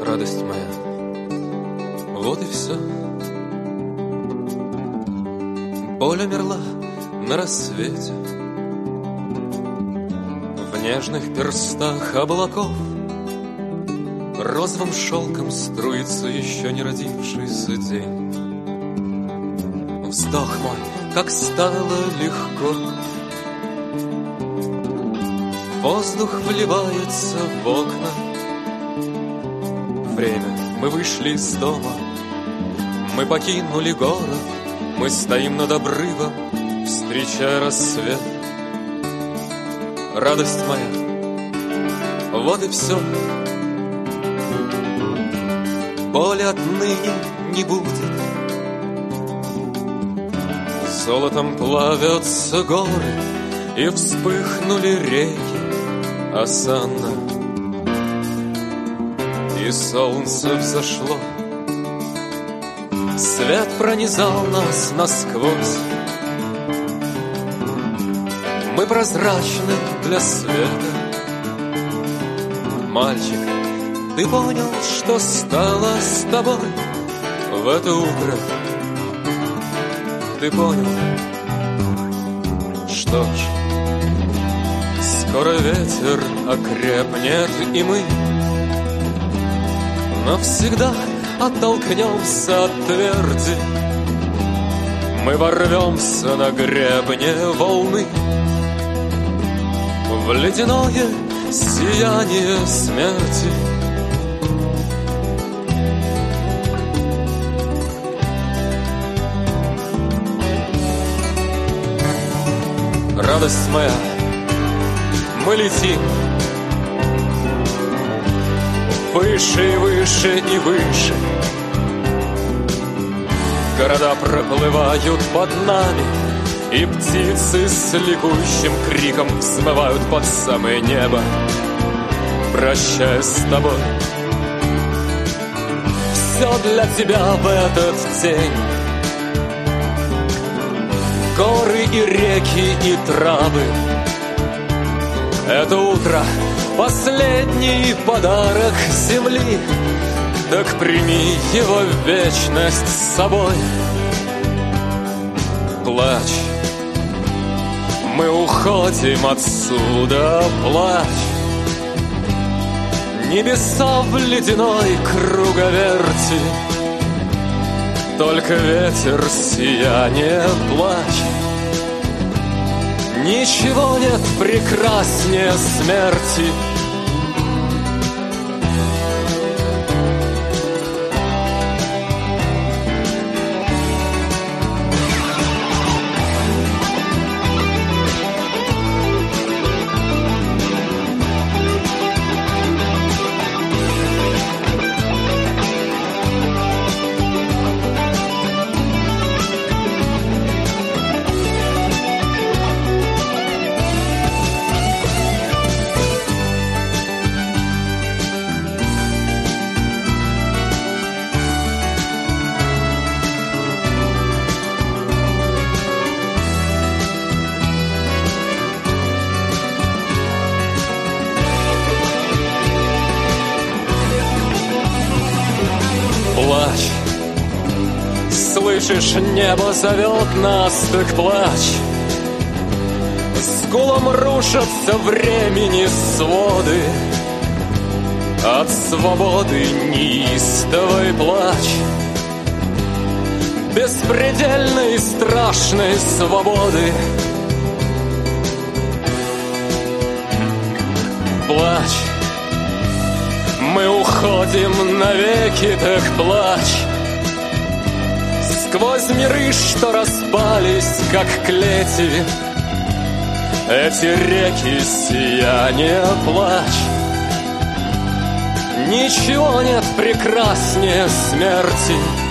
радость моя, вот и все. Боль умерла на рассвете, в нежных перстах облаков розовым шелком струится еще не родившийся день. Вздох мой, как стало легко, воздух вливается в окна. Время, мы вышли из дома, мы покинули город, мы стоим над обрывом, встречая рассвет. Радость моя, вот и все. Боли отныне не будет. Золотом плавятся горы, и вспыхнули реки осанна. И солнце взошло, свет пронизал нас насквозь. Мы прозрачны для света. Мальчик, ты понял, что стало с тобой в это утро? Ты понял? Что ж, скоро ветер окрепнет, и мы навсегда оттолкнемся от тверди. Мы ворвемся на гребне волны в ледяное сияние смерти. Радость моя, мы летим выше и выше и выше. Города проплывают под нами, и птицы с ликующим криком взмывают под самое небо, прощаясь с тобой. Все для тебя в этот день. Горы и реки и травы. Это утро — последний подарок земли. Так прими его в вечность с собой. Плачь, мы уходим отсюда, плачь. Небеса в ледяной круговерти, только ветер сияние, плачь. Ничего нет прекраснее смерти. Плачь, слышишь, небо зовет нас, так плачь. С гулом рушатся времени своды, от свободы неистовой плачь. Беспредельной и страшной свободы. Плачь, мы уходим навеки, так плачь. Сквозь миры, что распались, как клети, эти реки сияния, плачь. Ничего нет прекраснее смерти.